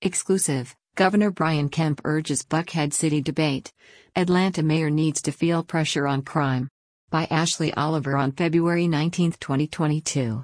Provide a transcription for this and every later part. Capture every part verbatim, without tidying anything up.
Exclusive, Governor Brian Kemp urges Buckhead City debate. Atlanta mayor needs to feel pressure on crime. By Ashley Oliver on February nineteenth, twenty twenty-two.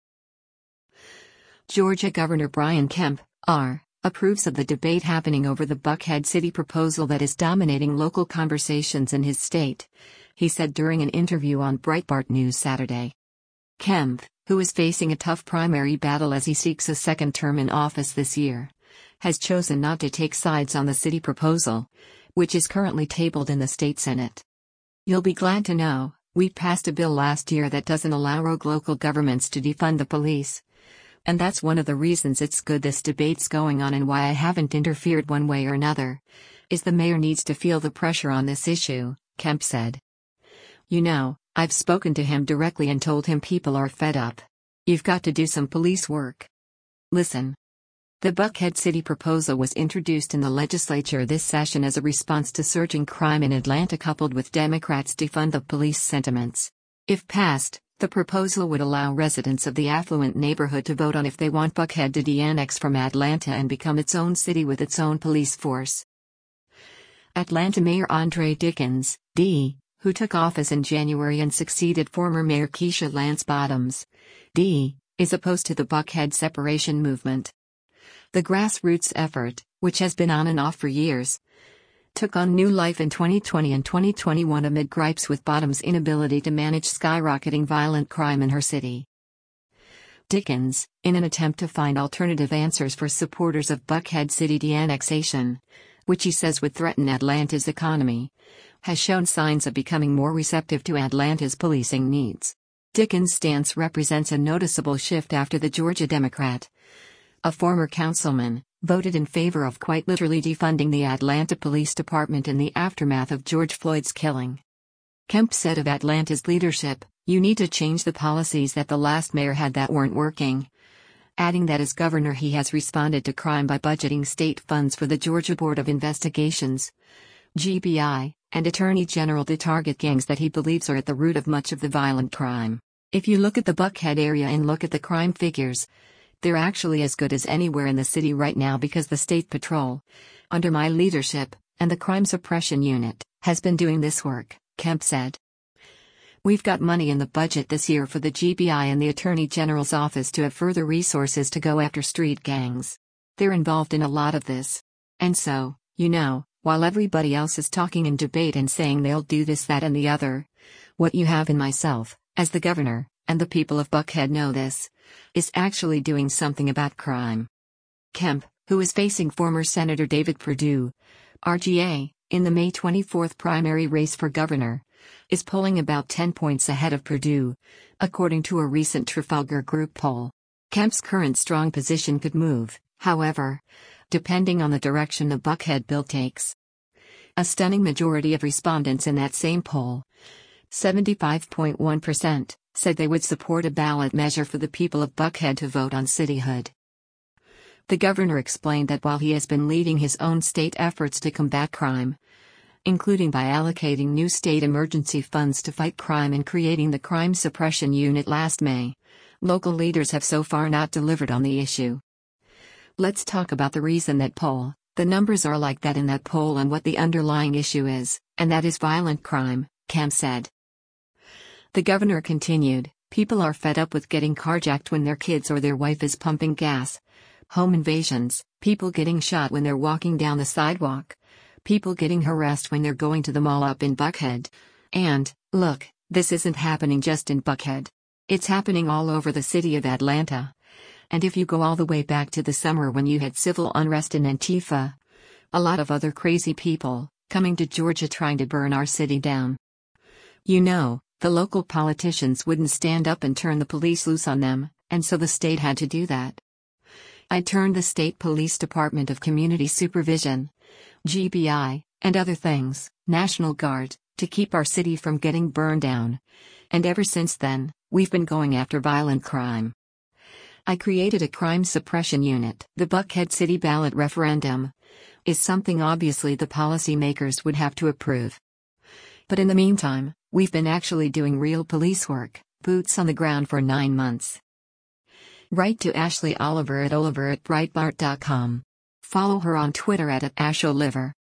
Georgia Governor Brian Kemp, R, approves of the debate happening over the Buckhead City proposal that is dominating local conversations in his state, he said during an interview on Breitbart News Saturday. Kemp, who is facing a tough primary battle as he seeks a second term in office this year, has chosen not to take sides on the city proposal, which is currently tabled in the state Senate. You'll be glad to know, we passed a bill last year that doesn't allow rogue local governments to defund the police. And that's one of the reasons it's good this debate's going on and why I haven't interfered one way or another, is the mayor needs to feel the pressure on this issue, Kemp said. You know, I've spoken to him directly and told him people are fed up. You've got to do some police work. Listen. The Buckhead City proposal was introduced in the legislature this session as a response to surging crime in Atlanta coupled with Democrats' defund the police sentiments. If passed, the proposal would allow residents of the affluent neighborhood to vote on if they want Buckhead to de-annex from Atlanta and become its own city with its own police force. Atlanta Mayor Andre Dickens, D., who took office in January and succeeded former Mayor Keisha Lance Bottoms, D., is opposed to the Buckhead separation movement. The grassroots effort, which has been on and off for years, took on new life in twenty twenty and twenty twenty-one amid gripes with Bottom's inability to manage skyrocketing violent crime in her city. Dickens, in an attempt to find alternative answers for supporters of Buckhead City de-annexation, which he says would threaten Atlanta's economy, has shown signs of becoming more receptive to Atlanta's policing needs. Dickens' stance represents a noticeable shift after the Georgia Democrat, a former councilman, voted in favor of quite literally defunding the Atlanta Police Department in the aftermath of George Floyd's killing. Kemp said of Atlanta's leadership, "You need to change the policies that the last mayor had that weren't working," adding that as governor he has responded to crime by budgeting state funds for the Georgia Board of Investigations, G B I, and Attorney General to target gangs that he believes are at the root of much of the violent crime. If you look at the Buckhead area and look at the crime figures, they're actually as good as anywhere in the city right now because the State Patrol, under my leadership, and the Crime Suppression Unit, has been doing this work, Kemp said. We've got money in the budget this year for the G B I and the Attorney General's office to have further resources to go after street gangs. They're involved in a lot of this. And so, you know, while everybody else is talking in debate and saying they'll do this, that and the other, what you have in myself, as the governor, and the people of Buckhead know this, is actually doing something about crime. Kemp, who is facing former Senator David Perdue, R G A, in the May twenty-fourth primary race for governor, is polling about ten points ahead of Perdue, according to a recent Trafalgar Group poll. Kemp's current strong position could move, however, depending on the direction the Buckhead bill takes. A stunning majority of respondents in that same poll, seventy-five point one percent, said they would support a ballot measure for the people of Buckhead to vote on cityhood. The governor explained that while he has been leading his own state efforts to combat crime, including by allocating new state emergency funds to fight crime and creating the Crime Suppression Unit last May, local leaders have so far not delivered on the issue. Let's talk about the reason that poll, the numbers are like that in that poll and what the underlying issue is, and that is violent crime, Kemp said. The governor continued, people are fed up with getting carjacked when their kids or their wife is pumping gas, home invasions, people getting shot when they're walking down the sidewalk, people getting harassed when they're going to the mall up in Buckhead. And, look, this isn't happening just in Buckhead. It's happening all over the city of Atlanta. And if you go all the way back to the summer when you had civil unrest in Antifa, a lot of other crazy people, coming to Georgia trying to burn our city down. You know, the local politicians wouldn't stand up and turn the police loose on them, and so the state had to do that. I turned the State Police Department of Community Supervision, G B I, and other things, National Guard, to keep our city from getting burned down. And ever since then, we've been going after violent crime. I created a crime suppression unit. The Buckhead City ballot referendum is something obviously the policymakers would have to approve. But in the meantime, we've been actually doing real police work, boots on the ground for nine months. Write to Ashley Oliver at Oliver at Breitbart dot com. Follow her on Twitter at, at AshOliver.